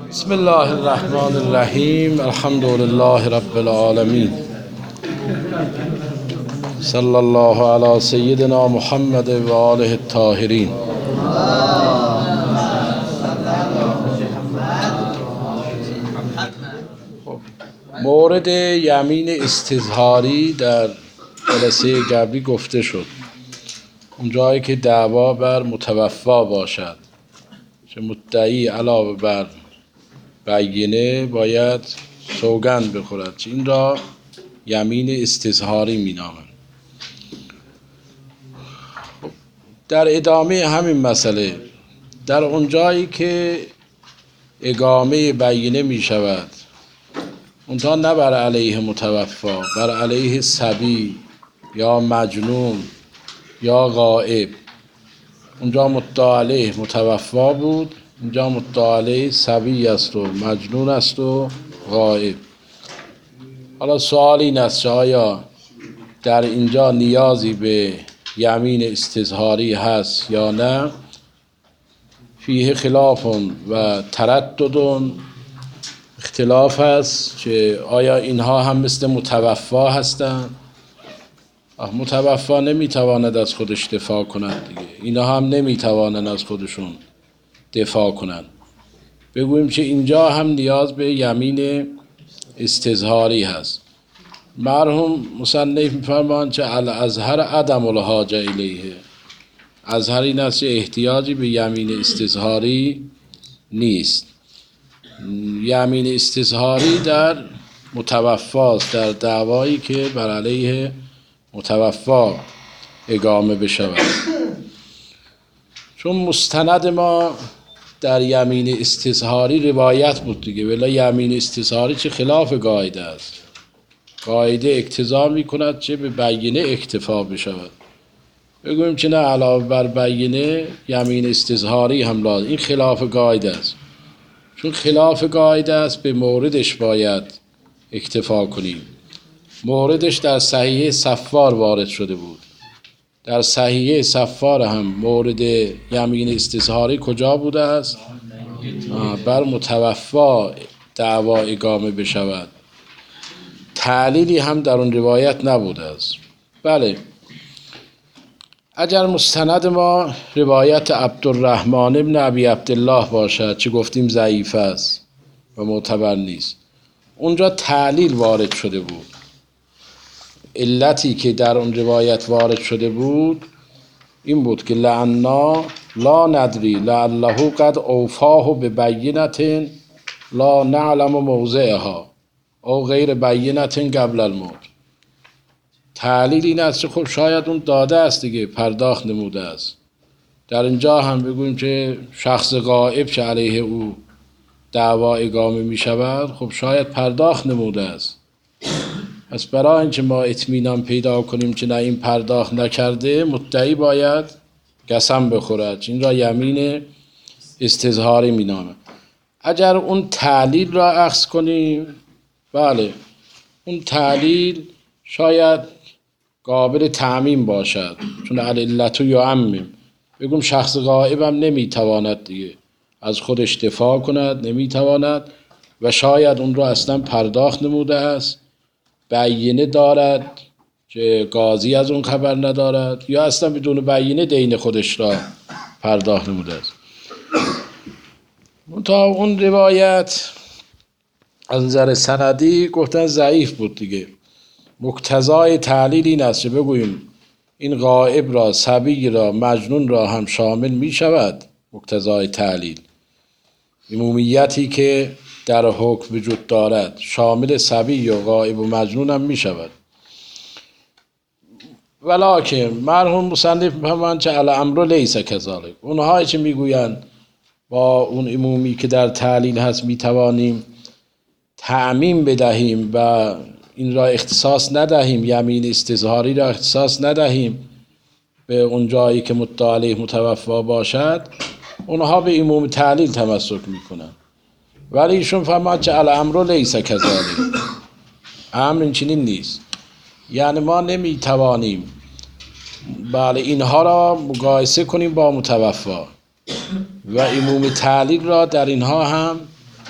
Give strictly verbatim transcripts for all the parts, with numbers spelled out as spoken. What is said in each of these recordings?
بسم الله الرحمن الرحیم. الحمد لله رب العالمین. صلی الله علی سیدنا محمد و آله الطاهرین. مورد یمین استظهاری در جلسه قبلی گفته شد. اون جایی که دعوا بر متوفا باشد، چه مدعی علاوه بر بینه باید سوگند بخورد، چه این را یمین استظهاری می نامند. در ادامه همین مسئله، در اون جایی که اقامه بینه می شود، اونجا نه بر علیه متوفا، بر علیه صبی یا مجنون یا غائب. اونجا مدعا علیه متوفا بود، اینجا مدعا علیه صبی است و مجنون است و غائب. حالا سوال این است آیا در اینجا نیازی به یمین استظهاری هست یا نه؟ فیه خلاف و تردد، اختلاف است که آیا اینها هم مثل متوفا هستند؟ متوفا نمیتواند از خودش دفاع کند دیگه، اینا هم نمیتوانند از خودشون دفاع کنند. بگوییم که اینجا هم نیاز به یمین استظهاری هست. مرحوم مصنف می‌فرمایند که الازهر عدم الحاجه الیه. ازهر این است که احتیاجی به یمین استظهاری نیست. یمین استظهاری در متوفاست، در دعوایی که بر علیه متوفا اقامه بشود. چون مستند ما در یمین استظهاری روایت بود دیگه، ولی یمین استظهاری چه خلاف قاعده است. قاعده اقتضا می کند چه به بینه اکتفا بشود. بگوییم که نه، علاوه بر بینه یمین استظهاری هم لازم. این خلاف قاعده است. چون خلاف قاعده است به موردش باید اکتفا کنیم. موردش در صحیح صفار وارد شده بود. در صحیح صفار هم مورد یمین استظهاری کجا بوده است؟ بر متوفا دعوا اقامه بشود. تعلیلی هم در اون روایت نبوده است. بله، اگر مستند ما روایت عبدالرحمن ابن ابی عبدالله باشد، چه گفتیم ضعیف است و معتبر نیست، اونجا تعلیل وارد شده بود. علتی که در اون روایت وارد شده بود این بود که لعنا لا ندری لعله قد اوفاه به بینت لا نعلم موضعها او غیر بینت قبل الموت. تعلیل این است که خب شاید اون داده است دیگه، پرداخت نموده است. در اینجا هم بگویم که شخص غائب که علیه او دعوا اقامه می شود، خب شاید پرداخت نموده است. پس برای اینکه ما اطمینان پیدا کنیم که نه این پرداخت نکرده، مدعی باید قسم بخورد. این را یمین استظهاری می نامد. اگر اون تعلیل را اخذ کنیم، بله، اون تعلیل شاید قابل تعمیم باشد، چون العلت یعمم. بگم شخص غائب هم نمیتواند دیگه از خودش دفاع کند، نمیتواند و شاید اون را اصلا پرداخت نموده است، بینه دارد که قاضی از اون خبر ندارد، یا اصلا بدون بینه دین خودش را پرداخت نموده است. تا اون روایت از نظر سندی گفتن ضعیف بود دیگه. مقتضای تعلیل این است که بگوییم این غائب را، صبی را، مجنون را هم شامل می شود. مقتضای تعلیل عمومیتی که در حکم وجود دارد شامل صبی و غائب و مجنون هم می شود. ولکن مرحوم مصنف می‌فرمایند که الامر لیس کذالک. اونهایی که میگویند با اون عمومی که در تعلیل هست میتوانیم تعمیم بدهیم و این را اختصاص ندهیم، یمین استظهاری را اختصاص ندهیم به اون جایی که مدعا علیه متوفا باشد، اونها به عموم تعلیل تمسک میکنن. ولی ایشون فرمود که الامر لیس کذالک، امر این چنین نیست. یعنی ما نمیتوانیم بله اینها را مقایسه کنیم با متوفا و عموم تعلیل را در اینها هم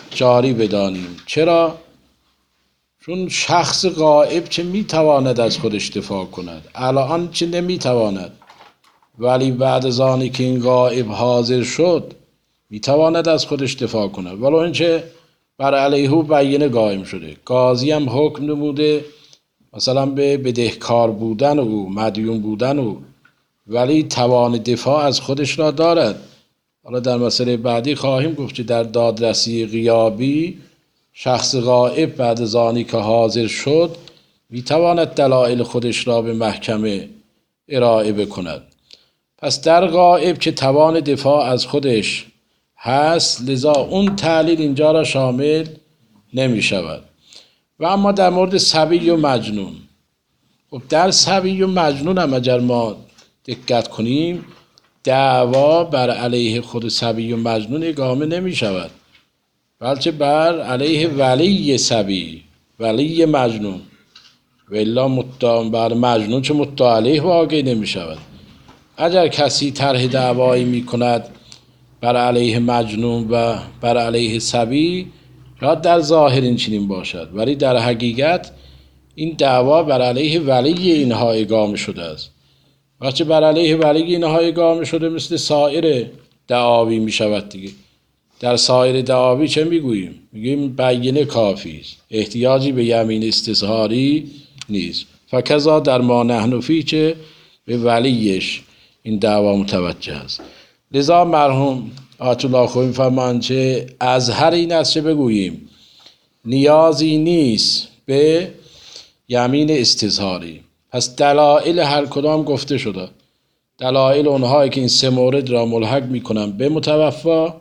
جاری بدانیم. چرا؟ چون شخص غائب چه میتواند از خودش دفاع کند، الان چه نمیتواند، ولی بعد از آنی که این غائب حاضر شد میتواند از خودش دفاع کند. ولو اینکه بر علیه بینه قائم شده، قاضی هم حکم نموده مثلا به بدهکار بودن او، مدیون بودن او، ولی توان دفاع از خودش را دارد. حالا در مسئله بعدی خواهیم گفت که در دادرسی غیابی شخص غائب بعد از آنی که حاضر شد میتواند دلایل خودش را به محکمه ارائه بکند. پس در غائب که توان دفاع از خودش هست، لذا اون تعلیل اینجا را شامل نمی شود. و اما در مورد صبی و مجنون، خب در صبی و مجنون هم اگر ما دقت کنیم دعوا بر علیه خود صبی و مجنون اقامه نمی شود، بلکه بر علیه ولی صبی، ولی مجنون، و الا مدعا بر مجنون چه مدعا علیه واقع نمی شود. اگر کسی طرح دعوایی می کند بر علیه مجنون و بر علیه صبی، شاید در ظاهر این چنین باشد، ولی در حقیقت این دعوا بر علیه ولی اینها اقامه شده است. وقتی بر علیه ولی اینها اقامه شده مثل سایر دعاوی می شود دیگه. در سایر دعاوی چه میگوییم؟ میگیم بینه کافی است، احتیاجی به یمین استظهاری نیست. فکذا در ما نحن فی که به ولیش این دعوا متوجه است. لذا مرحوم آیت الله خویی فرمان چه از هر این است چه بگوییم نیازی نیست به یمین استظهاری. پس دلایل هر کدام گفته شده، دلایل اونهایی که این سه مورد را ملحق میکنن به متوفا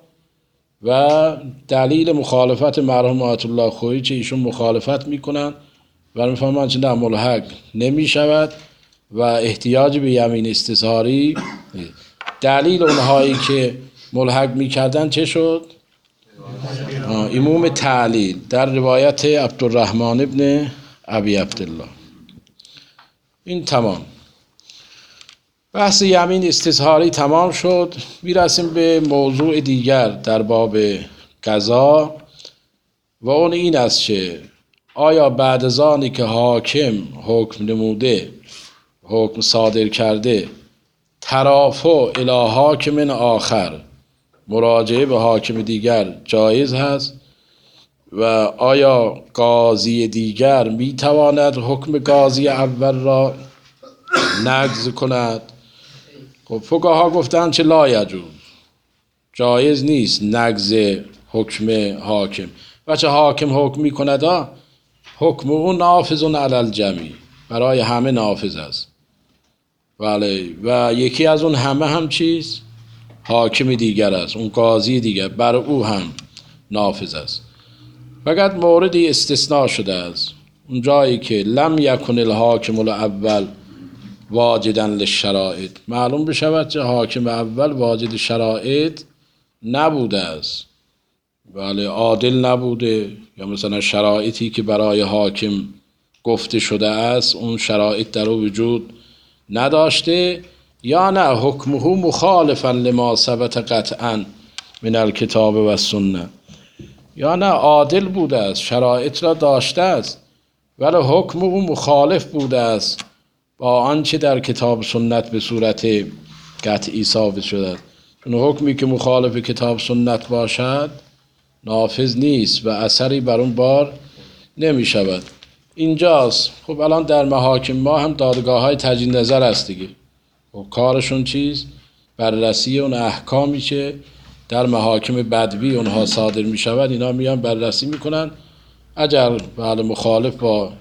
و دلیل مخالفت مرحوم آیت الله خویی که ایشون مخالفت میکنن و میفهمن که نه ملحق نمیشود و احتیاج به یمین استظهاری. دلیل اونهایی که ملحق میکردن چه شد؟ عموم تعلیل در روایت عبدالرحمن ابن ابی عبدالله. این تمام، بحث یمین استظهاری تمام شد. میرسیم به موضوع دیگر در باب قضا و اون این است که آیا بعد از آنی که حاکم حکم نموده، حکم صادر کرده، ترافع الی حاکم آخر، مراجعه به حاکم دیگر جایز هست؟ و آیا قاضی دیگر میتواند حکم قاضی اول را نقض کند؟ خب فقها گفتند چه لا یجوز، جایز نیست نقض حکم حاکم. و چه حاکم حکم میکند حکم او نافذ علی الجمیع، برای همه نافذ است. بله، و یکی از اون همه هم چیز؟ حاکم دیگر است، اون قاضی دیگر، بر او هم نافذ است. فقط موردی استثناء شده است، اون جایی که لم یکن الحاکم الاول واجدا للشرائط، معلوم بشود که حاکم اول واجد شرائط نبوده است، بله عادل نبوده، یا مثلا شرایطی که برای حاکم گفته شده است اون شرایط در او وجود نداشته، یا نه حکمه مخالفا لما ثبت قطعا من الکتاب و السنه، یا نه عادل بوده است، شرایط را داشته است ولی حکم او مخالف بوده است با آنچه در کتاب سنت به صورت قطعی ثابت شده. چون حکمی که مخالف کتاب سنت باشد نافذ نیست و اثری بر اون بار نمی شود. اینجاست. خب الان در محاکم ما هم دادگاه های تجدید نظر است دیگه. خب کارشون چیز؟ بررسی اون احکامی که در محاکم بدوی اونها صادر می شود، اینا میان بررسی میکنن. اگر بله مخالف با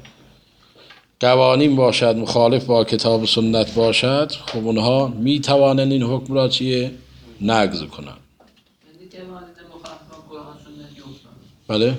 قوانین باشد، مخالف با کتاب سنت باشد، خب اونها می توانند این حکم را چیه؟ نقض کنند. بله؟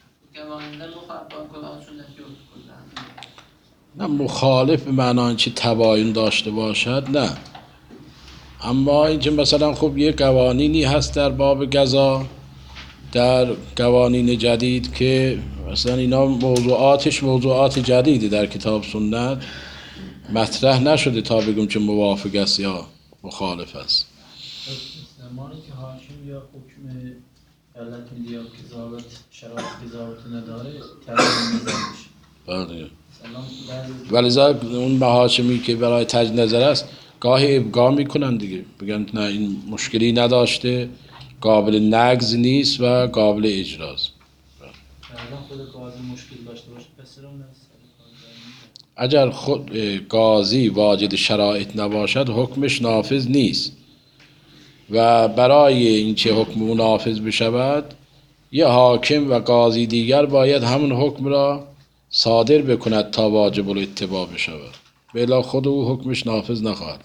نه مخالف به معنی چی تباین داشته باشد نه، اما اینکه مثلا خب یه قوانینی هست در باب قضا، در قوانین جدید که مثلا اینا موضوعاتش موضوعات جدیده در کتاب سنت مطرح نشده تا بگم چه موافق است یا مخالف است. زمانی که حاکم یا حکم علت میدی که ضابط شرایط ضابط نداره تجدید نظرش. بله. ولذا اون محاکمی که برای تجدید نظر است گاهی ابقا میکنن دیگه، بگن نه این مشکلی نداشته، قابل نقض نیست و قابل اجراست. الان خود قاضی مشکل داشته باشه پس چرا نست؟ اگر خود قاضی واجد شرایط نباشد حکمش نافذ نیست و برای اینکه حکم او نافذ بشود یه حاکم و قاضی دیگر باید همون حکم را صادر بکند تا واجب الاتباع بشود، بلا خود او حکمش نافذ نخواهد.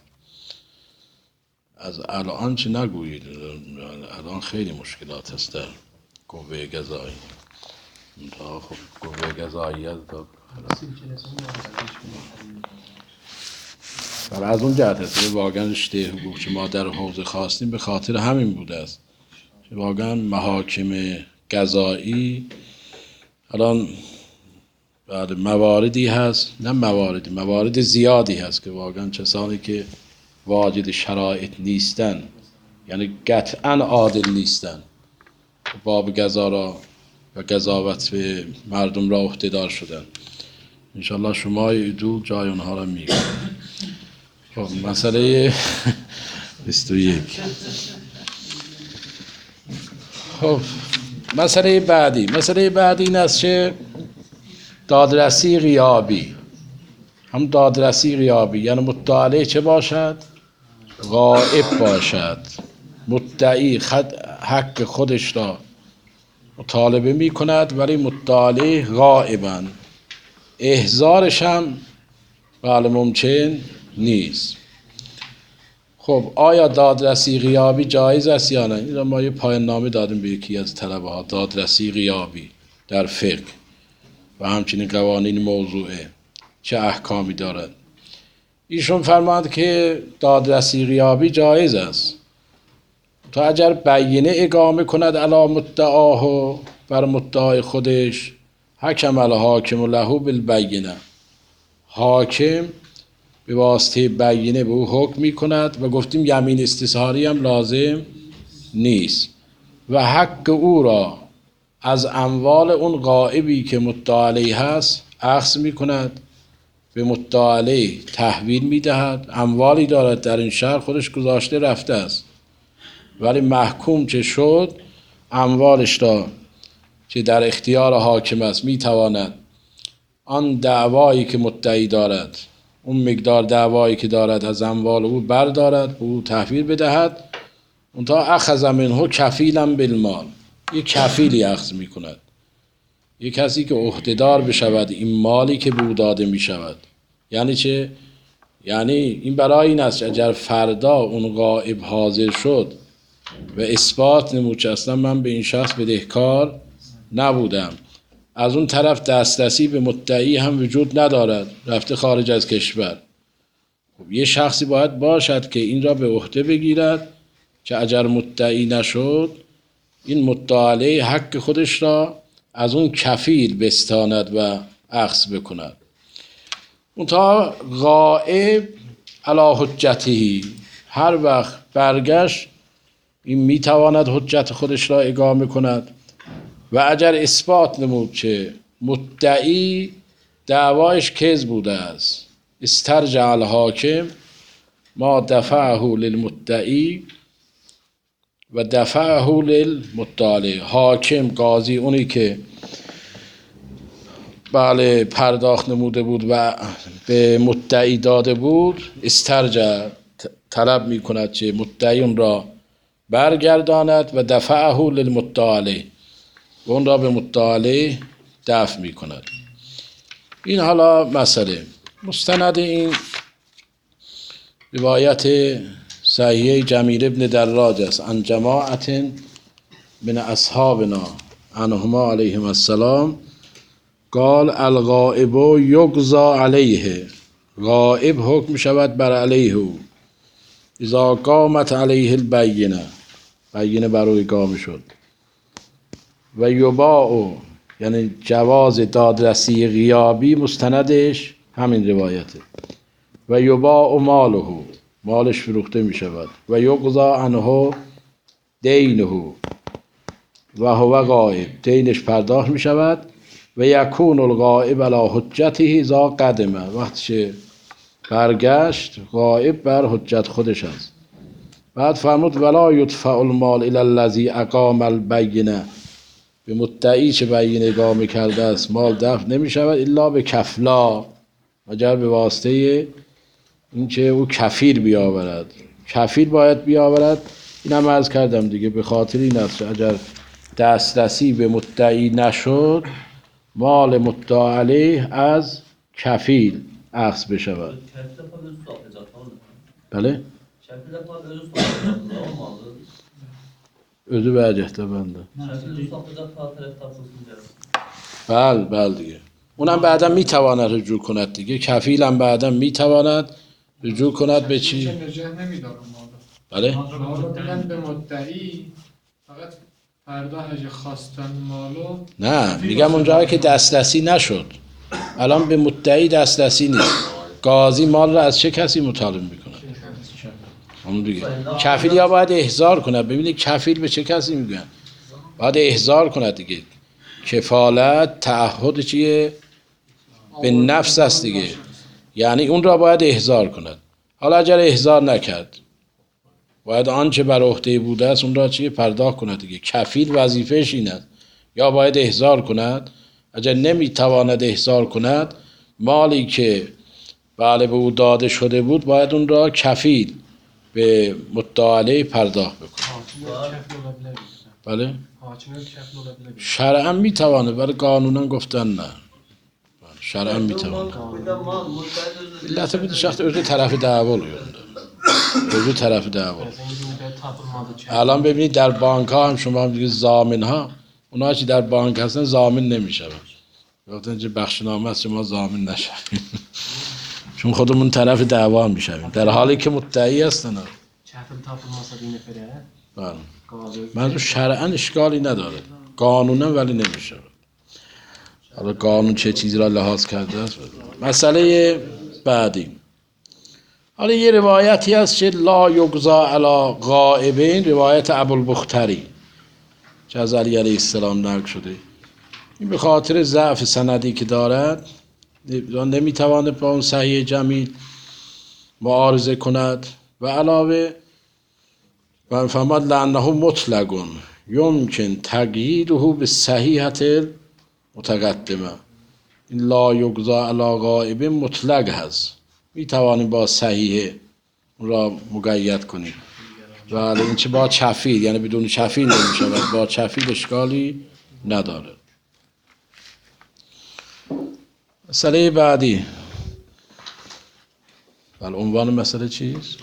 از الان چه نگویید، الان خیلی مشکلات هست در قوه قضایی. تا خب قوه قضایی تا برای از اون جهت هست واقعا رشته حقوق که ما در حوزه خواستیم به خاطر همین بوده است که واقعا محاکم قضایی الان بعد مواردی هست، نه مواردی موارد زیادی هست که واقعا کسانی که واجد شرایط نیستن، یعنی قطعا عادل نیستن، باب قضا را و قضاوت به مردم را عهده‌دار شدن. انشالله شما عدول جای اونها را میگن. خب مسئله بیست و یک. خب مسئله بعدی مسئله بعدی این است که دادرسی غیابی، هم دادرسی غیابی یعنی مدعی چه باشد؟ غائب باشد. مدعی حق خودش را مطالبه می کند ولی مدعی غائبا، احضارش هم بله ممکن نیست. خب آیا دادرسی غیابی جایز است یا نه؟ این را ما یه پایان نامه دادیم به یکی از طلبه ها، دادرسی غیابی در فقه و همچنین قوانین موضوعه چه احکامی دارد. ایشون فرماند که دادرسی غیابی جایز است تا اگر بیینه اقامه کند علی مدعاه بر مدعای خودش، حکم الحاکم له بالبینه، حاکم به واسطه بیینه به او حکم می کند و گفتیم یمین استظهاری هم لازم نیست و حق او را از اموال اون غائبی که مدعا علیه هست اخذ می کند، به مدعا علیه تحویل می دهد. اموالی دارد در این شهر خودش گذاشته رفته است ولی محکوم چه شد اموالش را که در اختیار حاکم است می تواند آن دعوایی که مدعی دارد، اون مقدار دعوایی که دارد از اموال او بردارد، او تحویل بدهد. اونتا اخذ منه کفیلا بالمال، یک کفیلی اخذ می کند، یک کسی که عهده‌دار بشود این مالی که به او داده می شود. یعنی چه؟ یعنی این برای این است اگر فردا اون غائب حاضر شد و اثبات نمود که اصلا من به این شخص بدهکار نبودم، از اون طرف دسترسی به مدعی هم وجود ندارد، رفته خارج از کشور، خب یه شخصی باید باشد که این را به عهده بگیرد که اگر مدعی نشد این مدعا علیه حق خودش را از اون کفیل بستاند و اخذ بکند. منتها غائب علی حجته، هر وقت برگشت این میتواند حجت خودش را اقامه کند و اگر اثبات نمود که مدعی دعوایش کذب بوده است، استرجع الحاکم ما دفعه للمدعی و دفعه للمدعی. حاکم قاضی اونی که بله پرداخت نموده بود و به مدعی داده بود استرجع طلب می کند که مدعی اون را برگرداند و دفعه للمدعی و اون را به مدعی دفع می کند. این حالا مسئله مستند این روایت صحیح جمیل ابن دراج است عن جماعت من اصحابنا عنهما علیهم السلام قال الغائب یقضی علیه، غائب حکم شود بر علیه او اذا قامت علیه البینه، بینه بر او اقامه شد و یباع، یعنی جواز دادرسی غیابی مستندش همین روایته، و یباع ماله، مالش فروخته می شود و یقضی عنه دینه، و هو غائب، دینش پرداخت می شود. و یکون الغائب علی حجته اذا قدمه، وقتی که برگشت غائب بر حجت خودش است. بعد فرمود ولا یدفع المال الی الذی اقام البینه، به مدعی که بینه اقامه کرده است مال دفع نمی شود الا به کفلا، مگر به واسطه اینکه او کفیل بیاورد. کفیل باید بیاورد. این هم عرض کردم دیگه، به خاطر این است اگر دسترسی به مدعی نشد مال مدعا علیه از کفیل اخذ بشود. بله؟ özü verecekler bende. بله بله دیگه. اونم بعدا میتواند رجوع کند دیگه. کفیل هم بعدا میتواند رجوع کند به چی؟ بله؟ مالو بدن به مدعی، فقط فردا اگه خواستن مالو. نه میگم اونجایی که دسترسی نشد، الان به مدعی دسترسی نیست، قاضی مال را از چه کسی مطالبه میکنه؟ همون دیگه. کفیل یا باید احضار کنه. ببینید کفیل به چه کسی میگن؟ باید احضار کنه دیگه. کفالت تعهد چیه؟ به نفس است دیگه، یعنی اون را باید احضار کند. حالا اگر احضار نکرد باید آنچه بر عهده بوده است اون را چیه؟ پرداخت کند دیگه. کفیل وظیفهش این است، یا باید احضار کند، اگر نمیتواند احضار کند مالی که بله به او داده شده بود باید اون را کفیل به مدعا علیه پرداخت بکنه. بله؟ شرعا میتوانه ولی قانونا گفتن نه. شرعا میتوانه. علت بده شخص özü طرف دعوا oluyor. özü طرف دعوا. الان ببینید در بانک ها هم شما هم دیگه ضامن ها، اونها که در بانک هستن ضامن نمیشن. گفتن که بخشنامه است شما ضامن نشوید. چون خودمون طرف دعوا میشویم در حالی که مدعی هستن. بله. منظور شرعا اشکالی نداره، قانونا ولی نمیشه. حالا قانون چه چیزی را لحاظ کرده است. مسئله بعدی، حالا یه روایتی هست که لا یقضا علی غائبین، روایت ابوالبختری که از علی علیه السلام نقل شده. این به خاطر ضعف سندی که دارد نمیتواند با اون صحیح جمیل معارضه کند. و علاوه و فرمود لانه مطلق یمکن تقییده به صحیحت متقدمه. این لا یقضا علی غائب مطلق هست، میتوانیم با صحیح را مقید کنیم. ولی این چه با چفیل، یعنی بدون چفیل نمیشه و با چفیل اشکالی نداره. مسئله بعدی، ولی عنوان مسئله چیست؟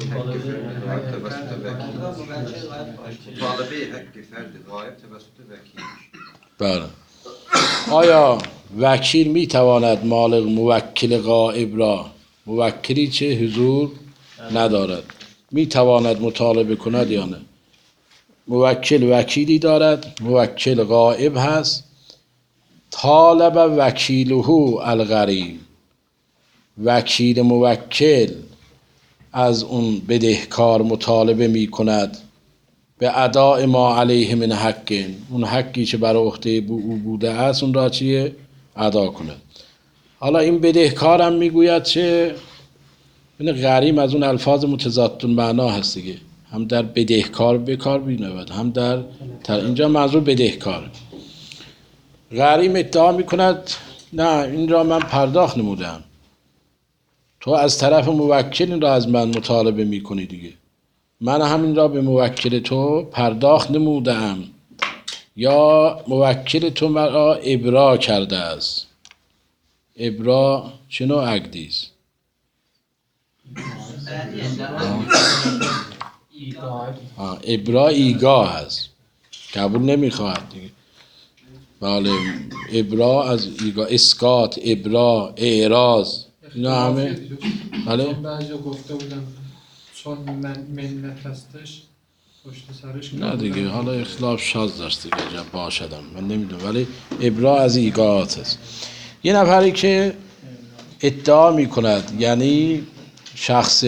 بله. آیا وکیل میتواند مال موکل غائب را، موکلی چه حضور ندارد، میتواند مطالبه کند یا نه؟ موکل وکیلی دارد، موکل غائب هست، طالب وکیله الغریب، وکیل موکل از اون بدهکار مطالبه می کند به اداء ما علیه من حق، اون حقی که بر عهده او بوده است اون را چیه؟ ادا کند. حالا این بدهکار هم میگوید چه؟ این غریم از اون الفاظ متضاد المعنا هست دیگه، هم در بدهکار به کار می‌رود هم در تر... اینجا منظور بدهکار. غریم ادعا میکند نه این را من پرداخت نمودم، تو از طرف موکل این را از من مطالبه میکنی دیگه، من همین را به موکل تو پرداخت نمودم یا موکل تو مرا ابرا کرده است. ابرا چه نوع عقدی است؟ ابرا ایگاه هست، قبول نمیخواهد دیگه. بله ابرا از ایگاه، اسقاط، ابرا، اعراض، اینا همه. بله بعضی گفته بودن چون من منت هستش پشت سرش نه دیگه، حالا اختلاف شاذ داشت دیگه جب باشدم من نمیدونم، ولی ابرا از ایگاهات هست. یه نفری که ادعا میکند، یعنی شخص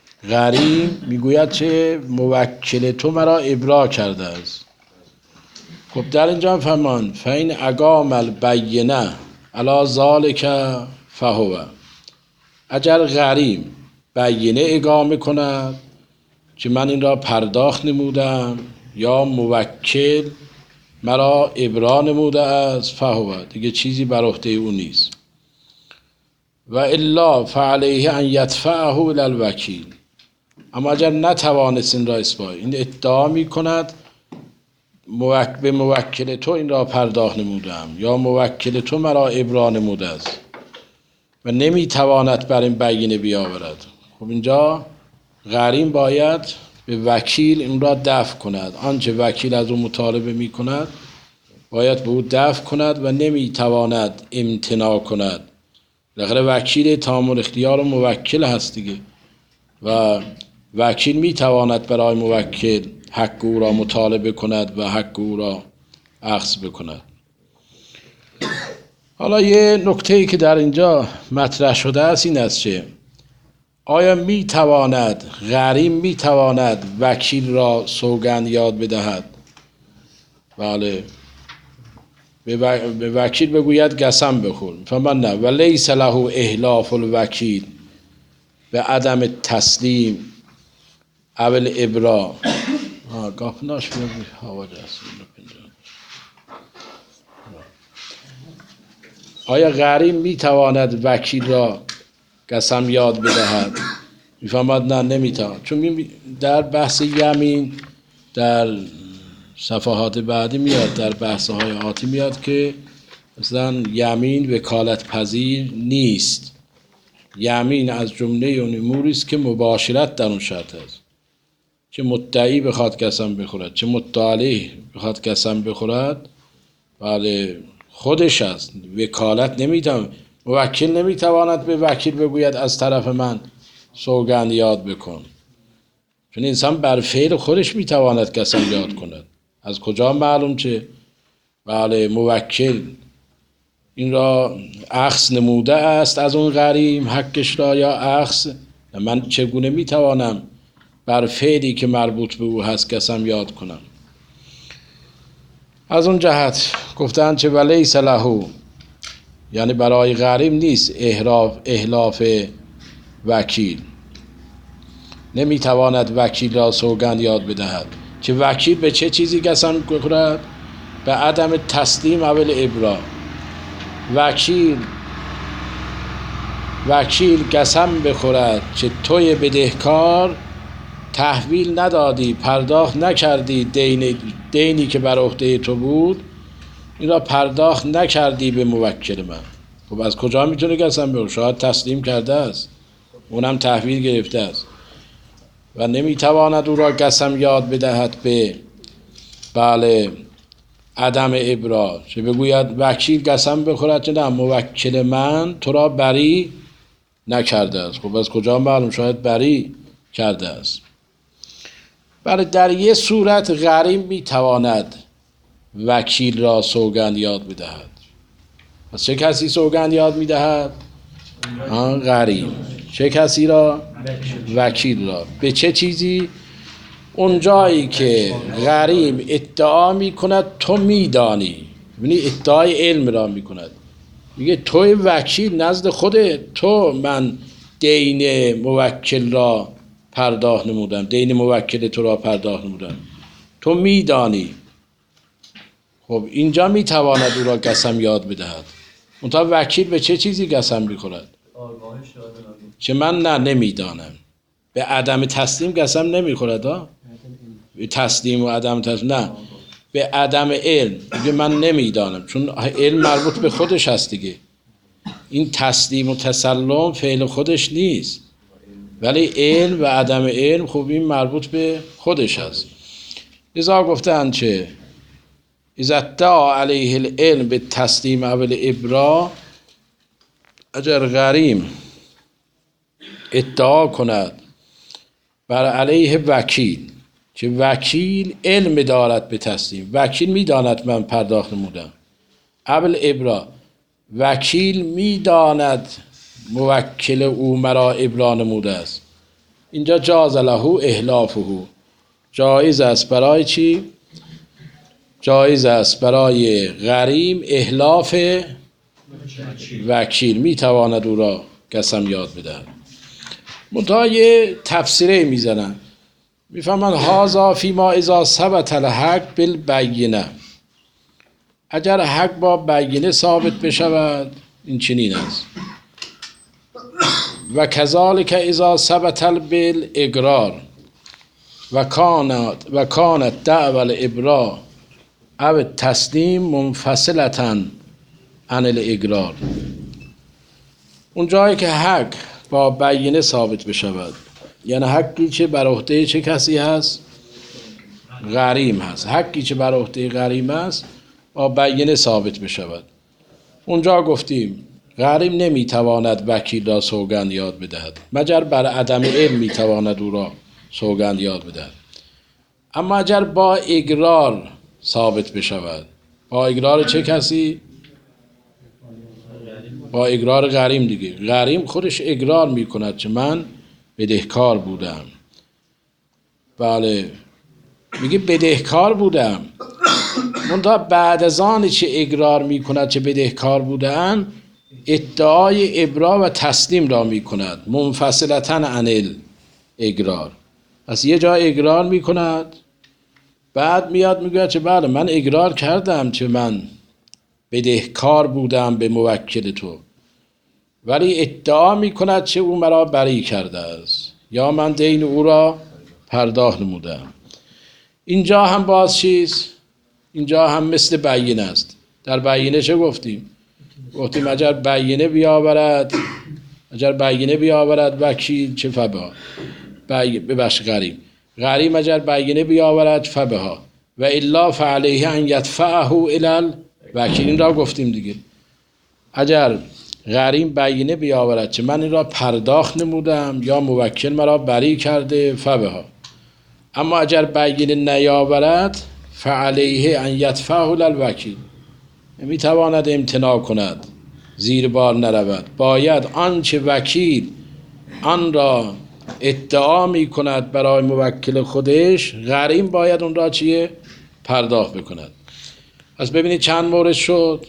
غریم میگوید چه موکل تو مرا ابرا کرده است، خب در اینجا فرمان فین اقام البینه علی ذالک فهو، اگر غریم بینه اقامه کند که من این را پرداخت نمودم یا موکل مرا ابرا نموده است، فهو، دیگه چیزی بر عهده او نیست. و الا فعلیه ان یدفعه الی الوکیل، اما اگر نتوانست این را اثبات، این ادعا می کند موک... به موکل تو این را پرداخت نمودم یا موکل تو مرا ابرا نموده است و نمیتواند بر این بینه بیاورد. خب اینجا غریم باید به وکیل این را دفع کند، آنچه وکیل از او مطالبه می کند باید به او دفع کند و نمیتواند امتناع کند. بالاخره وکیل تمام اختیار و موکل هست دیگه و وکیل میتواند برای موکل حق او را مطالبه کند و حق او را اخذ بکند. حالا یه نکته‌ای که در اینجا مطرح شده است این است که آیا میتواند غریم میتواند وکیل را سوگند یاد بدهد؟ بله، به وکیل بگوید قسم بخور، فمن نه و لیس له احلاف الوکیل به عدم تسلیم اول ابرا. گاپناش بیاد هوا جست. آیا غریم میتواند وکیل را قسم یاد بدهد؟ میفهمد نه نمیتواند، چون در بحث یمین در صفحات بعدی میاد، در بحث های آتی میاد که مثلا یمین وکالت پذیر نیست. یمین از جمله اون اموری است که مباشرت در اون شرط است، چه مدعی بخواد قسم بخورد چه مدعی بخواد قسم بخورد، بله خودش است. وکالت نمیتواند، موکل نمیتواند به وکیل بگوید از طرف من سوگند یاد بکن، چون انسان بر فعل خودش میتواند قسم یاد کند. از کجا معلوم چه؟ بله موکل این را اخذ نموده است از اون غریم حقش را یا اخذ، من چگونه میتوانم بر فعلی که مربوط به او هست قسم یاد کنم؟ از اون جهت گفتن چه ولیس له، یعنی برای غریم نیست احلاف احلاف وکیل، نمیتواند وکیل را سوگند یاد بدهد. که وکیل به چه چیزی قسم بخورد؟ به عدم تسلیم اول ابرا. وکیل وکیل قسم بخورد که توی بدهکار تحویل ندادی، پرداخت نکردی، دین دینی که بر عهده تو بود این را پرداخت نکردی به موکل من. خب از کجا میتونه قسم بخوره؟ شاید تسلیم کرده است، اونم تحویل گرفته است و نمیتواند او را قسم یاد بدهد به بله عدم ابرا، چه بگوید وکیل قسم بخورد که نه موکل من تو را بری نکرده است. خب از کجا معلوم؟ شاید بری کرده است. بله در یه صورت غریم میتواند وکیل را سوگند یاد بدهد. پس چه کسی سوگند یاد میدهد؟ آن غریم. چه کسی را؟ وکیل را. به چه چیزی؟ اون جایی که غریم ادعا میکند تو میدانی، یعنی ادعای علم را میکند، میگه توی وکیل نزد خودت تو من دین موکل را پرداخت نمودم، دین موکل تو را پرداخت نمودم، تو میدانی. خب اینجا میتواند او را قسم یاد بدهد. منتها وکیل به چه چیزی قسم میخورد؟ که من نه نمیدانم. به عدم تسلیم قسم نمیخورد ها؟ به تسلیم و عدم تسلیم نه، به عدم علم. میگه من نمیدانم، چون علم مربوط به خودش هست دیگه. این تسلیم و تسلم فعل خودش نیست، ولی علم و عدم علم خب این مربوط به خودش هست. لذا گفتن چه اذا ادعا علیه العلم به تسلیم اول ابرا، اگر غریم ادعا کند بر علیه وکیل که وکیل علم دارد به تسلیم، وکیل میداند من پرداخت نمودم اول ابرا، وکیل میداند موکل او مرا ابرا نموده است، اینجا جاز له احلافه، جایز است برای چی؟ جایز است برای غریم احلاف وکیل، میتواند او را قسم یاد بدهد. منتها یه تفسیره میزنن، میفهمن هازا فی ما اذا ثبت الحق بالبینه، اگر حق با بینه ثابت بشود این چنین است. و کذالک اذا ثبت بالاقرار و کانت و کانت دعوی الابراء او تسلیم منفصلة عن الاقرار. اون جایی که حق با بینه ثابت بشود، یعنی حقی که بر عهده چه کسی هست؟ غریم هست. حقی که بر عهده غریم است با بینه ثابت بشود. اونجا گفتیم غریم نمیتواند وکیل را سوگند یاد بدهد مگر بر عدم علم میتواند او را سوگند یاد بدهد. اما اگر با اقرار ثابت بشود، با اقرار چه کسی؟ با اقرار غریم دیگه. غریم خودش اقرار میکند که من بدهکار بودم. بله، میگه بدهکار بودم. منتها بعد از آن چه اقرار میکند که بدهکار بودم، ادعای ابرا و تسلیم را میکند منفصلتاً عن اقرار. پس یه جا اقرار میکند، بعد میاد میگه که بله من اقرار کردم که من بدهکار بودم به موکل تو، ولی ادعا میکند که او مرا بری کرده است یا من دین او را پرداخت نمودم. اینجا هم باز چیز، اینجا هم مثل بیینه است. در بیینه چه گفتیم؟ گفتیم اگر بیینه بیاورد، اگر بیینه بیاورد وکیل چه فبها، ببخش غریم غریم اگر بیینه بیاورد فبها و الا فعلیه ان یدفعه الی الوکیل. این را گفتیم دیگه. اگر غریم بیینه بیاورد که من این را پرداخت نمودم یا موکل مرا بری کرده فبها. اما اگر بیینه نیاورد فعلیه ان یدفعه الی الوکیل، میتواند امتناع کند، زیر بار نرود. باید آنچه وکیل آن را ادعا می کند برای موکل خودش، غریم باید اون را چیه؟ پرداخت بکند. پس ببینید چند مورد شد.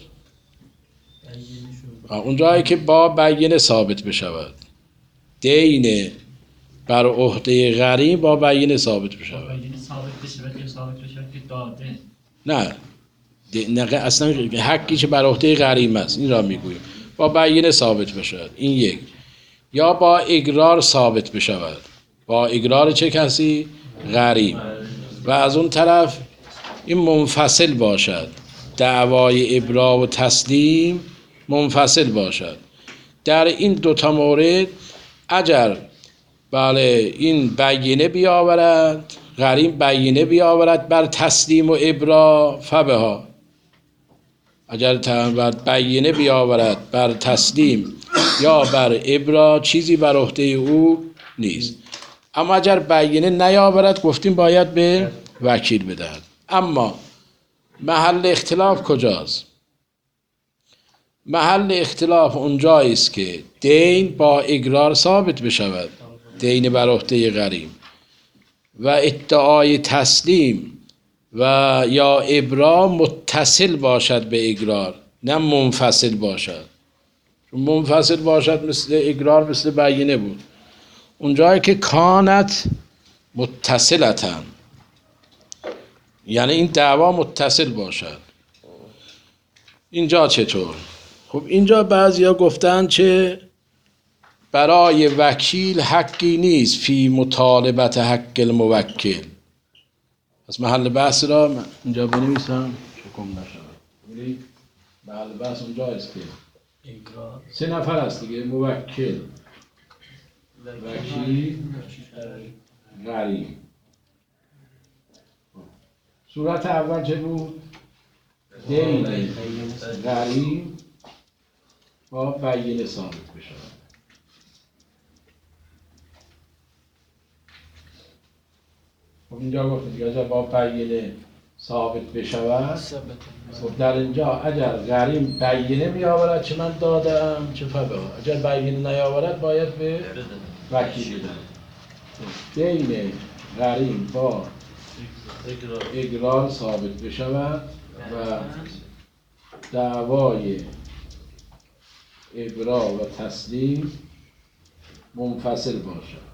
اون جایی که با بیینه ثابت بشود، دین بر عهده غریم با بیینه ثابت بشود. بیینه ثابت بشود یا ثابت بشود که داده؟ نه، نه اصلا حقی که بر عهده غریم است این را میگویم. با بیینه ثابت بشود، این یک. یا با اقرار ثابت بشود. با اقرار چه کسی؟ غریم. و از اون طرف این منفصل باشد، دعوای ابرا و تسلیم منفصل باشد. در این دوتا مورد اگر بله این بیینه بیاورد، غریم بیینه بیاورد بر تسلیم و ابرا فبها، اگر بر بیینه بیاورد بر تسلیم یا بر ابرا چیزی بر عهده او نیست. اما اگر بیینه نیاورد گفتیم باید به وکیل بدهد. اما محل اختلاف کجاست؟ محل اختلاف اونجایی است که دین با اقرار ثابت بشود، دین بر عهده غریم، و ادعای تسلیم و یا ابرا متصل باشد به اقرار، نه منفصل باشد. چون منفصل باشد مثل اقرار مثل بیینه بود. اونجایی که کانت متصلتن، یعنی این دعوا متصل باشد. اینجا چطور؟ خب اینجا بعضیا گفتن که برای وکیل حقی نیست فی مطالبت حق الموکل. از محل بحث را من اینجا بنویسم که گم نشود. محل بحث اونجا است که سه نفر است دیگه، موکل، وکیل، غریم. صورت اول چه بود؟ دین غریم با بیینه ثابت بشود. خب اینجا گفتیم دیگه اگر با بیینه ثابت بشود، خب در اینجا اگر غریم بیینه بیاورد چه من دادم چه فبها، اگر بیینه نیاورد باید به وکیل بدهد. دین غریم با اقرار ثابت بشود و دعوای ابرا و تسلیم منفصل باشد.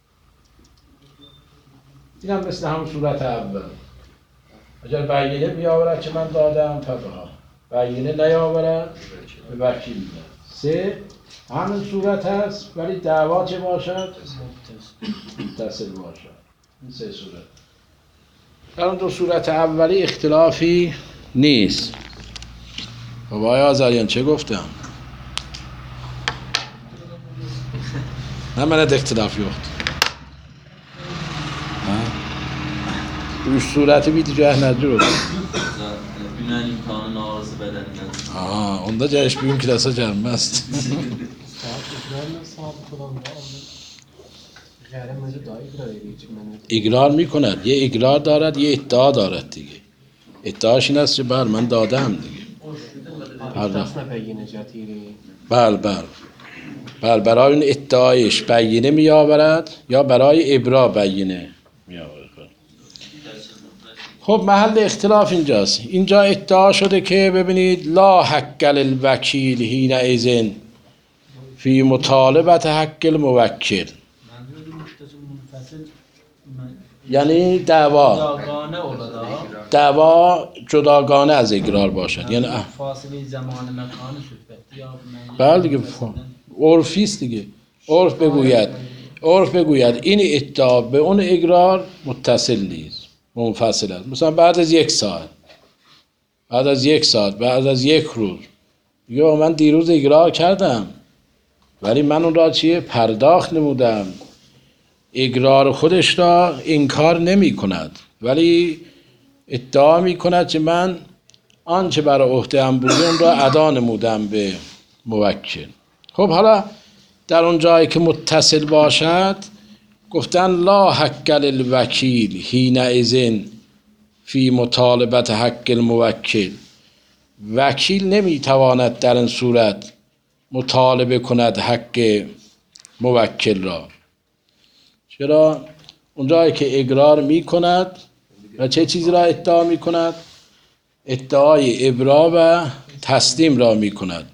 این هم مثل همون صورت اول. اگر بیینه بیاورد که من دادم فبها، بیینه نیاورد به وکیل میدم. سه همین صورت هست ولی دعوا چه باشد؟ متصل باشد. این سه صورت. در اون دو صورت اولی اختلافی نیست. خب آقای آذریان چه گفتم؟ نه منت اختلافی وقت روش صورت بیدی جه نجور Günah imtihanın ağrısı bedeninden. Aa, onda cəhş büyük kilasa gəlməz. اقرار میکند، یه اقرار دارد یه ادعا دارد دیگه. ادعاش این است که بله من دادم دیگه. بله بله بله برای اون ادعایش بیینه می آورد یا برای ابرا بیینه می آورد. خب محل اختلاف اینجاست. اینجا ادعا شده که ببینید لا حق للوکیل حینئذ فی مطالبت حق الموکل، یعنی دعوا دعوا جداگانه از اقرار باشد، یعنی فاصله زمان مکان صحبت یا بله دیگه عرفی است دیگه. عرف بگوید عرف بگوید این ادعا به اون اقرار متصل نیست، منفصل است. مثلا بعد از یک ساعت بعد از یک ساعت بعد از یک روز یا من دیروز اقرار کردم ولی من اون را چیه پرداخت نمودم. اقرار خودش را انکار نمی کند ولی ادعا می کند که من آنچه برای عهده‌ام بود اون را ادا نمودم به موکل. خب حالا در اون جایی که متصل باشد گفتن لا حق للوکیل حینئذ فی مطالبت حق الموکل، وکیل نمیتواند در این صورت مطالبه کند حق موکل را. چرا؟ اون جایی که اقرار میکند و چه چیزی را ادعا میکند؟ ادعای ابرا و تسلیم را میکند.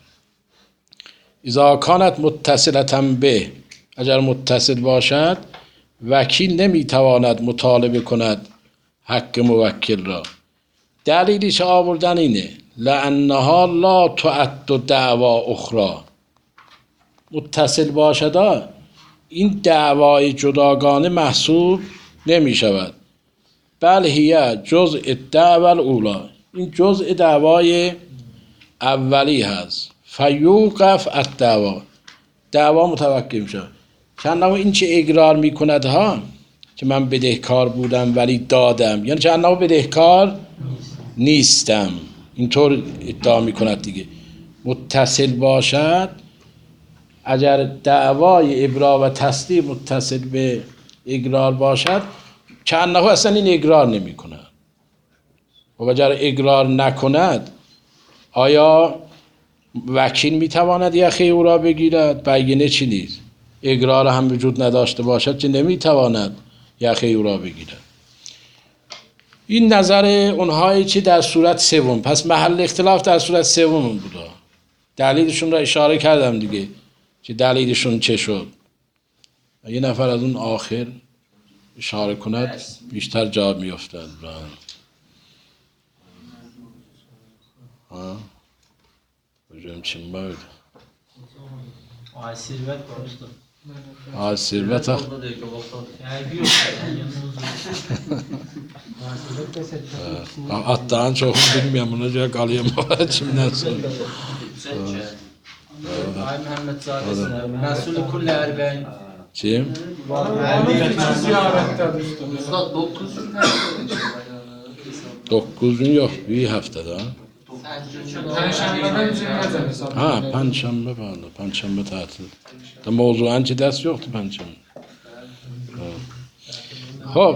اذا کانت متصلة به، اگر متصل باشد وکیل نمیتواند مطالبه کند حق موکل را. دلیلش آوردن اینه لانها لا تعد دعوا اخرى. متصل باشد این دعوای جداگانه محسوب نمی شود، بل هی جزء دعوا الاولی، این جزء دعوای اولی هست. فیوقف الدعوا، دعوا متوقف می شود. چند نوع این چه اقرار می کند ها که من بدهکار بودم ولی دادم، یعنی چند نوع بدهکار نیستم، اینطور ادعا می کند دیگه. متصل باشد اگر دعوای ابرا و تسلیم متصل به اقرار باشد چند نوع اصلا این اقرار نمی کند. و اگر اقرار نکند آیا وکیل می تواند یخه او را بگیرد؟ بیینه چی نیست. اقرار هم وجود نداشته باشد که نمی تواند یخه او را بگیرد. این نظر اونهایی که در صورت سوم، پس محل اختلاف در صورت سوم بود. دلیلشون را اشاره کردم دیگه که دلیلشون چه شد. یه نفر از اون آخر اشاره کند بیشتر جواب می افتد. ها بجویم چیم باید Ay sirvet konuştu. آه ثروت ها hatta çok bilmiyorum bunu diye kalıyorum şimdi nasıl Ay Mehmet Zadesi. Mesulü kulle erbeğin. kim Usta dokuz gün dokuz gün yok bir haftada Perşembeden Cuma'dan hesap. ha Perşembe bağlı Perşembe tatil da mevzuan ki ders yoktu Perşembe. خب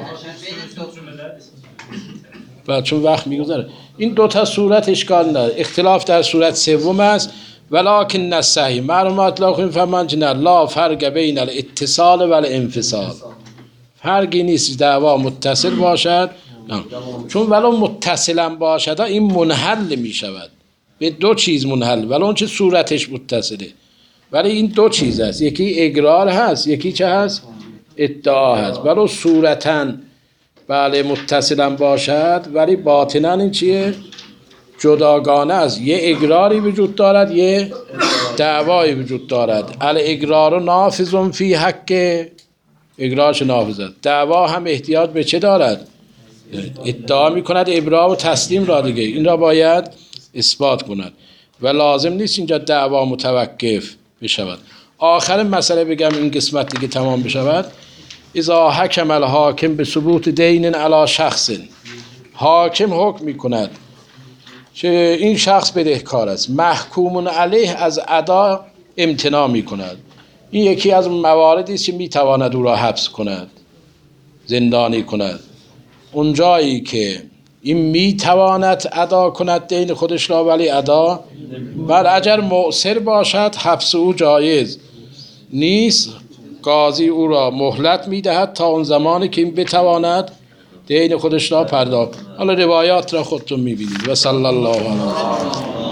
و چون وقت میگذره این دو تا صورت اشکال نداره. اختلاف در صورت سوم است ولکن الصحیح معلومات لاخین فهمند نه لا فرق بین الاتصال و الانفصال. فرقی نیست دعوا متصل باشد نه. چون ولو متصلا باشد این منحل می شود، به دو چیز منحل، ولو اون چه صورتش متصله، ولی این دو چیز هست، یکی اقرار هست، یکی چه هست؟ ادعا هست. ولو صورتاً بله متصلا باشد ولی باطناً این چیه؟ جداگانه است. یه اقراری وجود دارد، یه دعوایی وجود دارد. الاقرار نافذ فی حق، اقرارش نافذ است. دعوا هم احتیاج به چه دارد؟ ادعا می کند ابرام و تسلیم را دیگه، این را باید اثبات کند و لازم نیست اینجا دعوا متوقف بشود. آخر مسئله بگم این قسمت دیگه تمام بشود. اذا حکم الحاکم به ثبوت دین علی شخص، حاکم حکم می کند که این شخص بدهکار است، محکوم علیه از ادا امتناع می کند. این یکی از مواردی است که می تواند او را حبس کند، زندانی کند. اون جایی که این می تواند ادا کند دین خودش را ولی ادا بر اجر مؤثر باشد، حبس او جایز نیست. قاضی او را مهلت می دهد تا اون زمانی که این بتواند دین خودش را پرداخت. حالا روایات را خودتون می بینید. و صلی الله علیه و